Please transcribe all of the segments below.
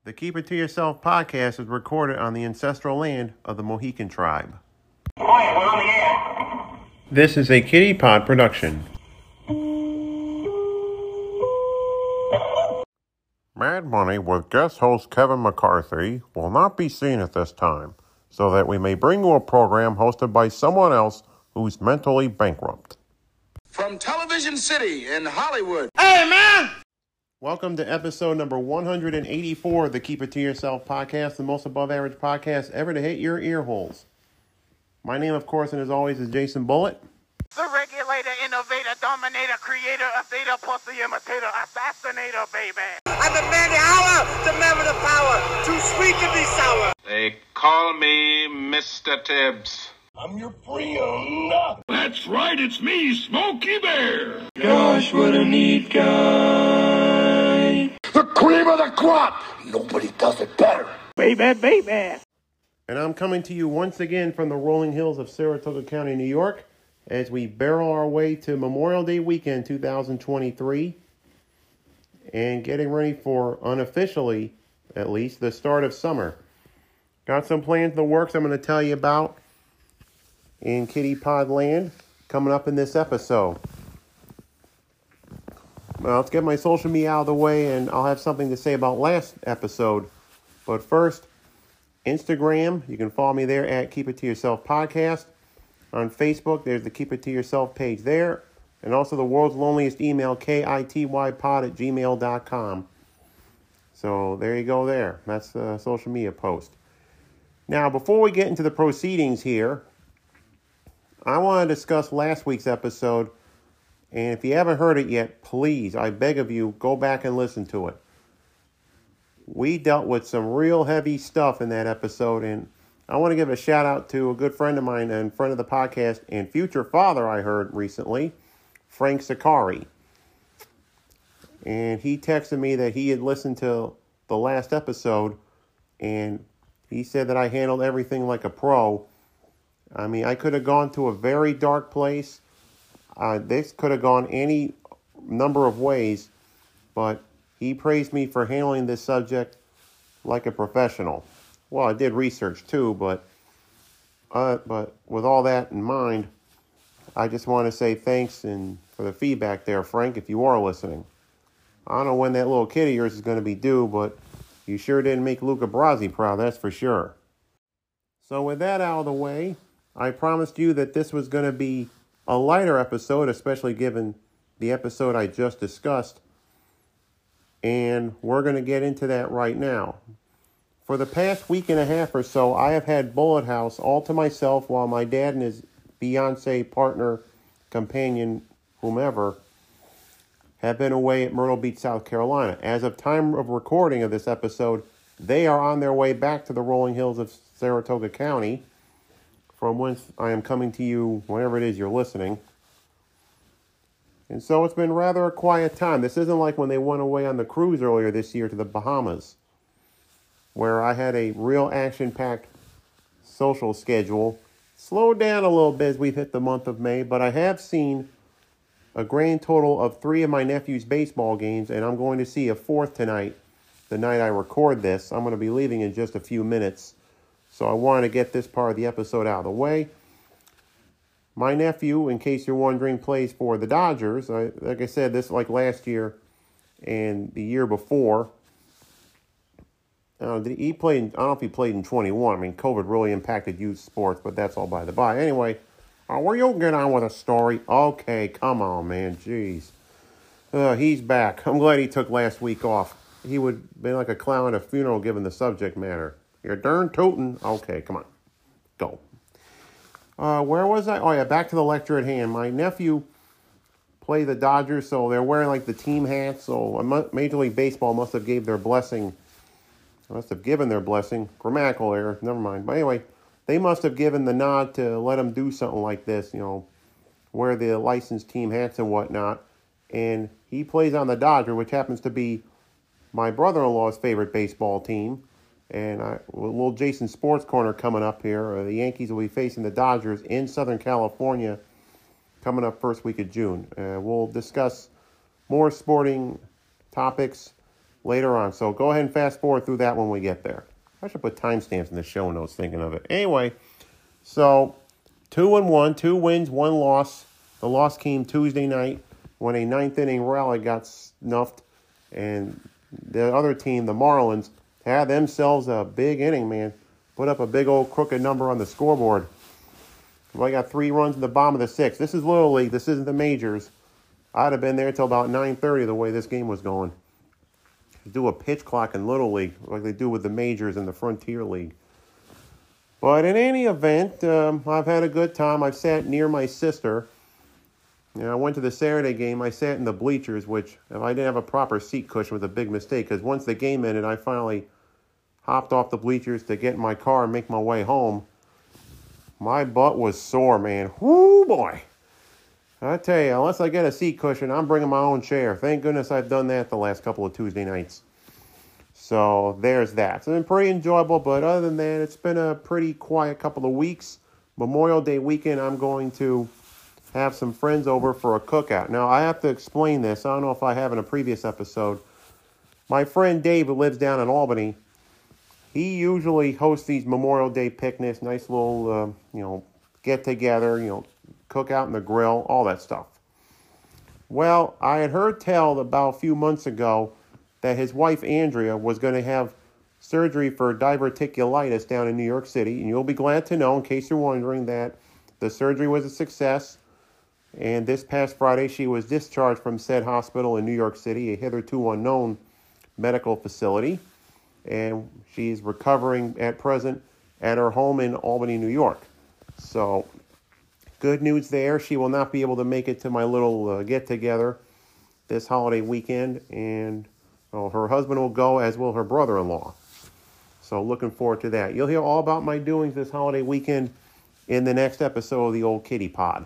The Keep It To Yourself podcast is recorded on the ancestral land of the Mohican tribe. Quiet, we're on the air. This is a Kitty Pod production. Mad Money with guest host Kevin McCarthy will not be seen at this time, so that we may bring you a program hosted by someone else who's mentally bankrupt. From Television City in Hollywood. Hey, man! Welcome to episode number 184 of the Keep It To Yourself podcast, the most above-average podcast ever to hit your ear holes. My name, of course, and as always, is Jason Bullitt. The regulator, innovator, dominator, creator, updater, pussy imitator, assassinator, baby. I'm the man the hour, the man with the power, too sweet to be sour. They call me Mr. Tibbs. I'm your friend. That's right, it's me, Smokey Bear. Gosh, what a neat guy. The cream of the crop. Nobody does it better. Baby. And I'm coming to you once again from the rolling hills of Saratoga County, New York, as we barrel our way to Memorial Day weekend 2023 and getting ready for, unofficially at least, the start of summer. Got some plans in the works I'm going to tell you about in Kitty Pod Land coming up in this episode. Well, let's get my social media out of the way, and I'll have something to say about last episode. But first, Instagram, you can follow me there at Keep It To Yourself Podcast. On Facebook, there's the Keep It To Yourself page there. And also the world's loneliest email, kitypod@gmail.com. So there you go there. That's the social media post. Now, before we get into the proceedings here, I want to discuss last week's episode. And if you haven't heard it yet, please, I beg of you, go back and listen to it. We dealt with some real heavy stuff in that episode, and I want to give a shout out to a good friend of mine and friend of the podcast and future father I heard recently, Frank Sakari. And he texted me that he had listened to the last episode, and he said that I handled everything like a pro. I mean, I could have gone to a very dark place. This could have gone any number of ways, but he praised me for handling this subject like a professional. Well, I did research too, but with all that in mind, I just want to say thanks and for the feedback there, Frank, if you are listening. I don't know when that little kid of yours is going to be due, but you sure didn't make Luca Brasi proud, that's for sure. So with that out of the way, I promised you that this was going to be a lighter episode, especially given the episode I just discussed. And we're going to get into that right now. For the past week and a half or so, I have had Bullet House all to myself while my dad and his fiancé, partner, companion, whomever, have been away at Myrtle Beach, South Carolina. As of time of recording of this episode, they are on their way back to the rolling hills of Saratoga County, from whence I am coming to you whenever it is you're listening. And so it's been rather a quiet time. This isn't like when they went away on the cruise earlier this year to the Bahamas, where I had a real action-packed social schedule. Slowed down a little bit as we've hit the month of May, but I have seen a grand total of 3 of my nephew's baseball games, and I'm going to see a 4th tonight, the night I record this. I'm going to be leaving in just a few minutes. So I wanted to get this part of the episode out of the way. My nephew, in case you're wondering, plays for the Dodgers. Like I said, this like last year and the year before. He played. I don't know if he played in 21. I mean, COVID really impacted youth sports, but that's all by the by. Anyway, where you get on with a story? Okay, come on, man. Jeez. He's back. I'm glad he took last week off. He would be like a clown at a funeral given the subject matter. You're darn tootin'. Okay, come on. Go. Where was I? Oh, yeah, back to the lecture at hand. My nephew played the Dodgers, so they're wearing, like, the team hats. So Major League Baseball must have given their blessing. Grammatical error. Never mind. But anyway, they must have given the nod to let them do something like this, wear the licensed team hats and whatnot. And he plays on the Dodgers, which happens to be my brother-in-law's favorite baseball team. And a little Jason Sports Corner coming up here. The Yankees will be facing the Dodgers in Southern California coming up first week of June. We'll discuss more sporting topics later on. So go ahead and fast forward through that when we get there. I should put timestamps in the show notes thinking of it. Anyway, so 2-1, 2 wins, 1 loss. The loss came Tuesday night when a 9th inning rally got snuffed, and the other team, the Marlins, had themselves a big inning, man. Put up a big old crooked number on the scoreboard. Well, I got 3 runs in the bottom of the 6th. This is Little League. This isn't the majors. I'd have been there till about 9:30 the way this game was going. Do a pitch clock in Little League like they do with the majors in the Frontier League. But in any event, I've had a good time. I've sat near my sister. I went to the Saturday game. I sat in the bleachers, which if I didn't have a proper seat cushion was a big mistake, because once the game ended, I finally hopped off the bleachers to get in my car and make my way home. My butt was sore, man. Whoo, boy. I tell you, unless I get a seat cushion, I'm bringing my own chair. Thank goodness I've done that the last couple of Tuesday nights. So there's that. It's been pretty enjoyable, but other than that, it's been a pretty quiet couple of weeks. Memorial Day weekend, I'm going to have some friends over for a cookout. Now, I have to explain this. I don't know if I have in a previous episode. My friend Dave, who lives down in Albany, he usually hosts these Memorial Day picnics, nice little, get-together, cook out in the grill, all that stuff. Well, I had heard tell about a few months ago that his wife, Andrea, was going to have surgery for diverticulitis down in New York City, and you'll be glad to know, in case you're wondering, that the surgery was a success, and this past Friday she was discharged from said hospital in New York City, a hitherto unknown medical facility, and she's recovering at present at her home in Albany, New York. So, good news there. She will not be able to make it to my little get-together this holiday weekend, and her husband will go, as will her brother-in-law. So, looking forward to that. You'll hear all about my doings this holiday weekend in the next episode of the Old Kitty Pod.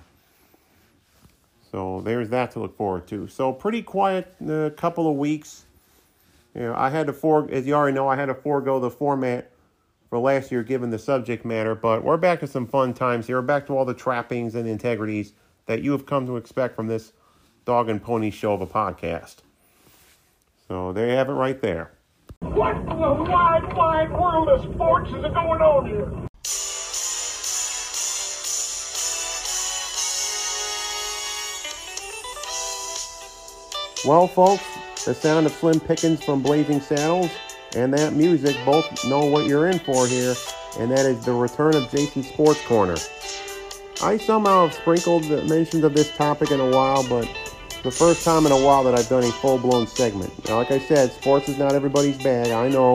So, there's that to look forward to. So, pretty quiet couple of weeks. I had to, as you already know, I had to forego the format for last year given the subject matter, but we're back to some fun times here. We're back to all the trappings and integrities that you have come to expect from this dog and pony show of a podcast. So there you have it right there. What in the wide world of sports is going on here? Well, folks, the sound of Slim Pickens from Blazing Saddles and that music both know what you're in for here, and that is the return of JC Sports Corner. I somehow have sprinkled mentions of this topic in a while, but it's the first time in a while that I've done a full-blown segment. Now, like I said, sports is not everybody's bag. I know.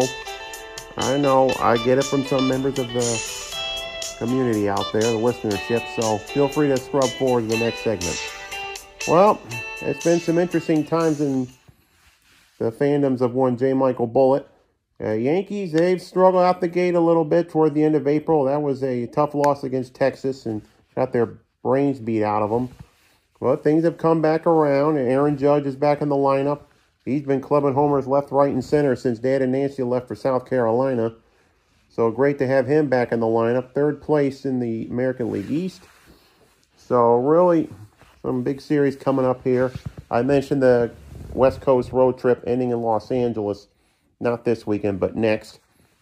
I get it from some members of the community out there, the listenership, so feel free to scrub forward to the next segment. Well, it's been some interesting times in the fandoms of one J. Michael Bullitt. Yankees, they've struggled out the gate a little bit toward the end of April. That was a tough loss against Texas and got their brains beat out of them. But things have come back around, and Aaron Judge is back in the lineup. He's been clubbing homers left, right, and center since Dad and Nancy left for South Carolina. So great to have him back in the lineup. 3rd place in the American League East. So really, some big series coming up here. I mentioned the West Coast road trip ending in Los Angeles. Not this weekend, but next.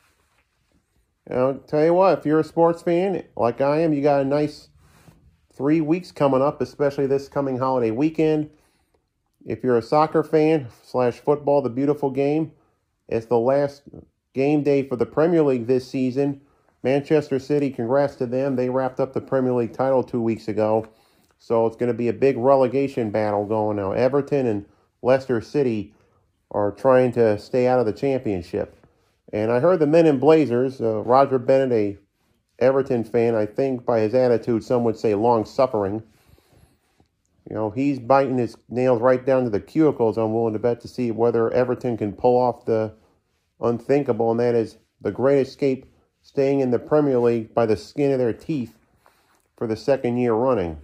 I'll tell you what, if you're a sports fan, like I am, you got a nice 3 weeks coming up, especially this coming holiday weekend. If you're a soccer fan / football, the beautiful game, it's the last game day for the Premier League this season. Manchester City, congrats to them. They wrapped up the Premier League title 2 weeks ago. So it's going to be a big relegation battle going now. Everton and Leicester City are trying to stay out of the championship. And I heard the Men in Blazers, Roger Bennett, a Everton fan, I think by his attitude, some would say long-suffering. He's biting his nails right down to the cuticles, I'm willing to bet, to see whether Everton can pull off the unthinkable, and that is the Great Escape, staying in the Premier League by the skin of their teeth for the 2nd year running.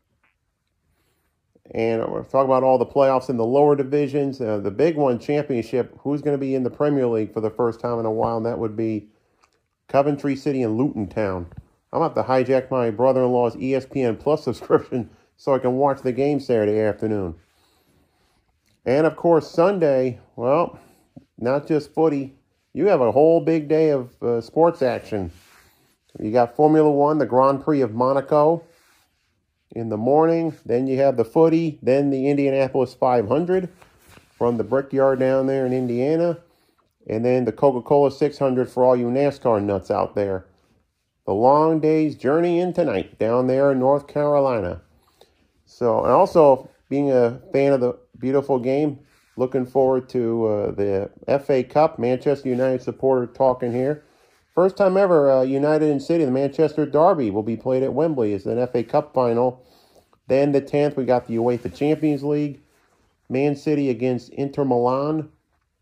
And we'll talk about all the playoffs in the lower divisions. The big one, championship, who's going to be in the Premier League for the first time in a while, and that would be Coventry City and Luton Town. I'm going to have to hijack my brother-in-law's ESPN Plus subscription so I can watch the game Saturday afternoon. And, of course, Sunday, well, not just footy. You have a whole big day of sports action. You got Formula One, the Grand Prix of Monaco in the morning. Then you have the footy. Then the Indianapolis 500 from the Brickyard down there in Indiana. And then the Coca-Cola 600 for all you NASCAR nuts out there. The long day's journey in tonight down there in North Carolina. So, and also being a fan of the beautiful game, looking forward to the FA Cup. Manchester United supporter talking here. First time ever, United in City, the Manchester Derby will be played at Wembley. It's an FA Cup final. Then the 10th, we got the UEFA Champions League. Man City against Inter Milan.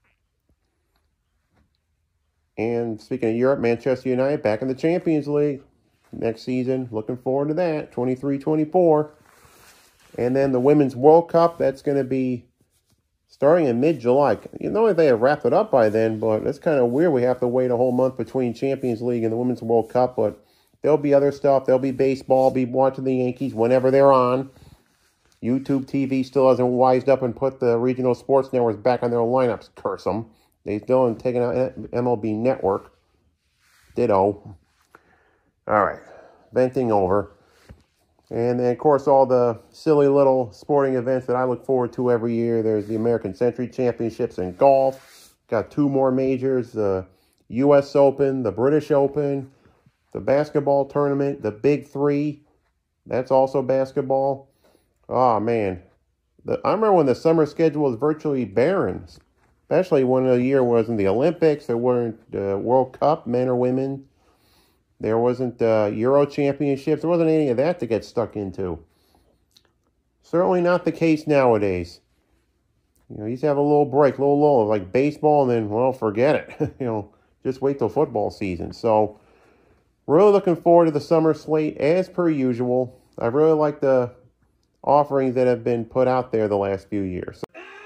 And speaking of Europe, Manchester United back in the Champions League next season. Looking forward to that, 23-24. And then the Women's World Cup, that's going to be starting in mid-July. You know they have wrapped it up by then, but that's kind of weird. We have to wait a whole month between Champions League and the Women's World Cup, but there'll be other stuff. There'll be baseball, be watching the Yankees whenever they're on. YouTube TV still hasn't wised up and put the regional sports networks back on their lineups. Curse them. They still haven't taken out MLB Network. Ditto. All right. Venting over. And then, of course, all the silly little sporting events that I look forward to every year. There's the American Century Championships in golf. Got 2 more majors. The U.S. Open, the British Open, the basketball tournament, the Big Three. That's also basketball. Oh, man. I remember when the summer schedule was virtually barren, especially when the year wasn't the Olympics. There weren't World Cup, men or women. There wasn't Euro Championships. There wasn't any of that to get stuck into. Certainly not the case nowadays. You used to have a little break, a little lull, like baseball, and then, well, forget it. Just wait till football season. So, really looking forward to the summer slate as per usual. I really like the offerings that have been put out there the last few years.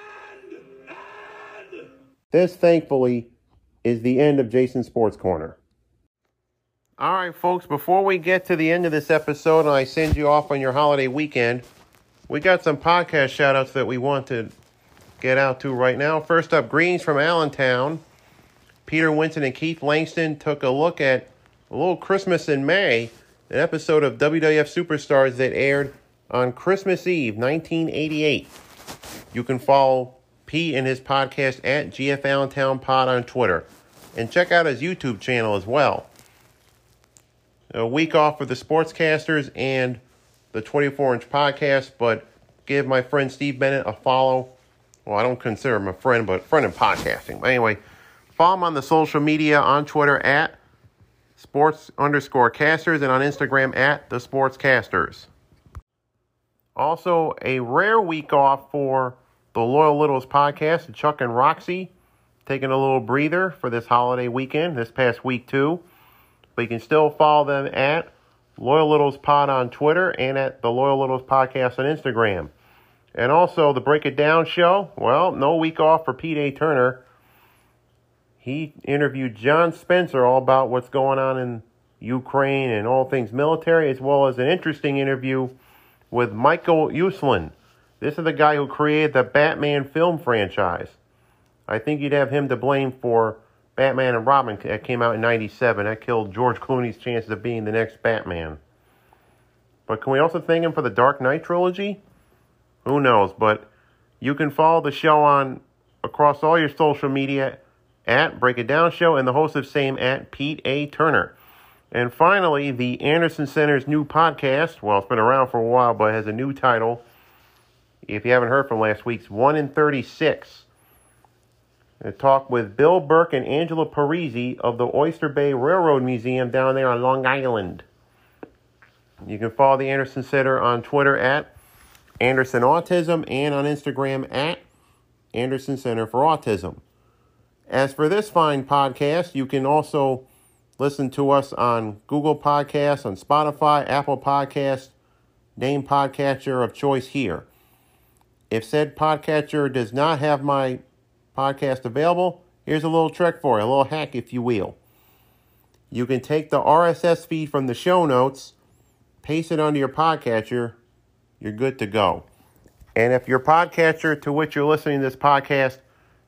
This, thankfully, is the end of Jason's Sports Corner. All right, folks, before we get to the end of this episode and I send you off on your holiday weekend, we got some podcast shout-outs that we want to get out to right now. First up, greetings from Allentown. Peter Winston and Keith Langston took a look at a little Christmas in May, an episode of WWF Superstars that aired on Christmas Eve, 1988. You can follow Pete and his podcast at GF Allentown Pod on Twitter. And check out his YouTube channel as well. A week off for the Sportscasters and the 24-inch podcast, but give my friend Steve Bennett a follow. Well, I don't consider him a friend, but friend in podcasting. But anyway, follow him on the social media on Twitter at sports_casters and on Instagram at the Sportscasters. Also, a rare week off for the Loyal Littles podcast, Chuck and Roxy, taking a little breather for this holiday weekend, this past week too. But you can still follow them at Loyal Littles Pod on Twitter and at the Loyal Littles Podcast on Instagram. And also the Break It Down show. Well, no week off for Pete A. Turner. He interviewed John Spencer all about what's going on in Ukraine and all things military, as well as an interesting interview with Michael Uslan. This is the guy who created the Batman film franchise. I think you'd have him to blame for Batman and Robin that came out in 97. That killed George Clooney's chances of being the next Batman. But can we also thank him for the Dark Knight trilogy? Who knows? But you can follow the show on across all your social media at Break It Down Show and the host of same at Pete A. Turner. And finally, the Anderson Center's new podcast. Well, it's been around for a while, but it has a new title. If you haven't heard from last week's 1 in 36. A talk with Bill Burke and Angela Parisi of the Oyster Bay Railroad Museum down there on Long Island. You can follow the Anderson Center on Twitter at Anderson Autism and on Instagram at Anderson Center for Autism. As for this fine podcast, you can also listen to us on Google Podcasts, on Spotify, Apple Podcasts, name podcatcher of choice here. If said podcatcher does not have my podcast available, here's a little trick for you, a little hack if you will. You can take the RSS feed from the show notes, paste it onto your podcatcher, you're good to go. And if your podcatcher to which you're listening to this podcast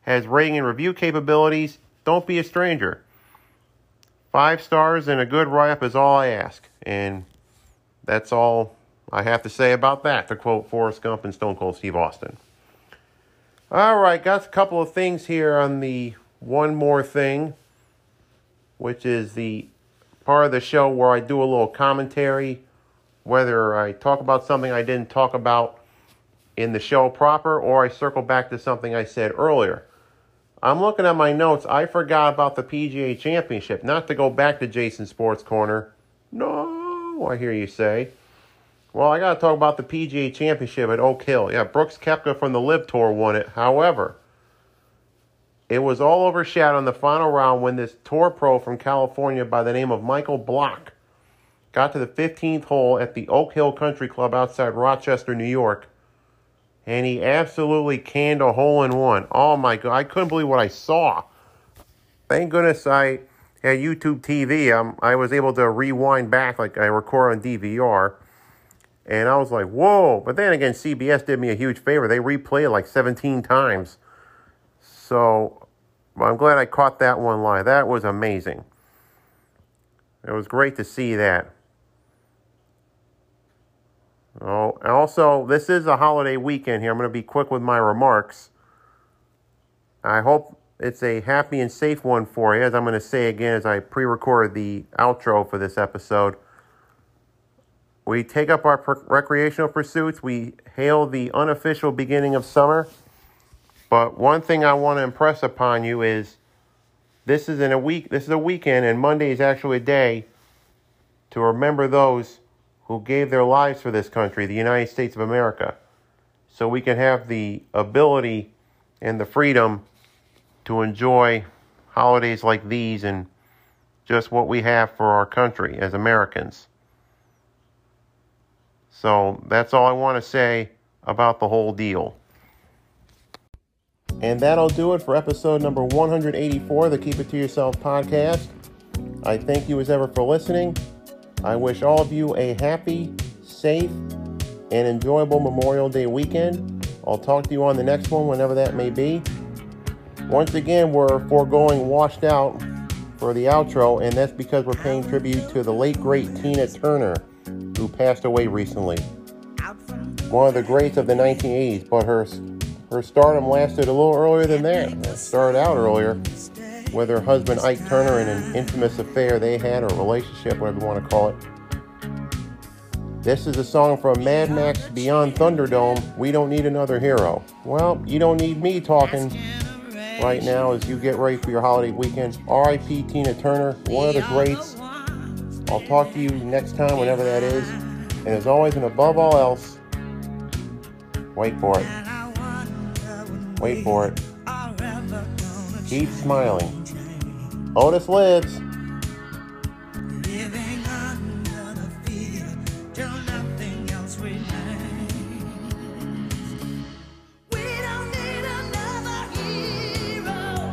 has rating and review capabilities, don't be a stranger. 5 stars and a good write-up is all I ask. And that's all I have to say about that, to quote Forrest Gump and Stone Cold Steve Austin. All right, got a couple of things here on the One More Thing, which is the part of the show where I do a little commentary, whether I talk about something I didn't talk about in the show proper, or I circle back to something I said earlier. I'm looking at my notes. I forgot about the PGA Championship. Not to go back to Jason Sports Corner. No, I hear you say. Well, I got to talk about the PGA Championship at Oak Hill. Yeah, Brooks Koepka from the LIV Tour won it. However, it was all overshadowed in the final round when this tour pro from California by the name of Michael Block got to the 15th hole at the Oak Hill Country Club outside Rochester, New York, and he absolutely canned a hole-in-one. Oh, my God. I couldn't believe what I saw. Thank goodness I had YouTube TV. I was able to rewind back like I record on DVR. And I was like, whoa. But then again, CBS did me a huge favor. They replayed it like 17 times. So I'm glad I caught that one live. That was amazing. It was great to see that. Oh, and also, this is a holiday weekend here. I'm going to be quick with my remarks. I hope it's a happy and safe one for you, as I'm going to say again as I pre-recorded the outro for this episode. We take up our recreational pursuits. We hail the unofficial beginning of summer. But one thing I want to impress upon you is this is a weekend, and Monday is actually a day to remember those who gave their lives for this country, the United States of America, so we can have the ability and the freedom to enjoy holidays like these and just what we have for our country as Americans. So that's all I want to say about the whole deal. And that'll do it for episode number 184 of the Keep It To Yourself podcast. I thank you as ever for listening. I wish all of you a happy, safe, and enjoyable Memorial Day weekend. I'll talk to you on the next one, whenever that may be. Once again, we're foregoing Washed Out for the outro, and that's because we're paying tribute to the late, great Tina Turner, who passed away recently. One of the greats of the 1980s, but her stardom lasted a little earlier than that. It started out earlier with her husband Ike Turner in an infamous affair they had, or relationship, whatever you want to call it. This is a song from Mad Max Beyond Thunderdome, We Don't Need Another Hero. Well, you don't need me talking right now as you get ready for your holiday weekend. R.I.P. Tina Turner, one of the greats. I'll talk to you next time, whenever that is. And as always, and above all else, wait for it. Wait for it. Keep smiling. Otis lives. Living under the fear till nothing else remains. We don't need another hero.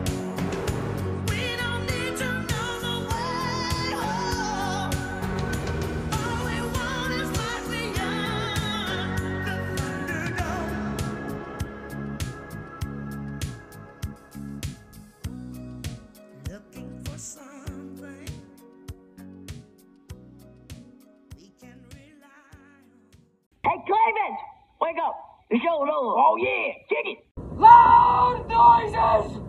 We don't need to know the way home. All we want is life beyond the Thunderdome. Looking for something we can rely on. Hey, Clavin! Wake up! The show's over. Oh, yeah, kick it. Loud noises!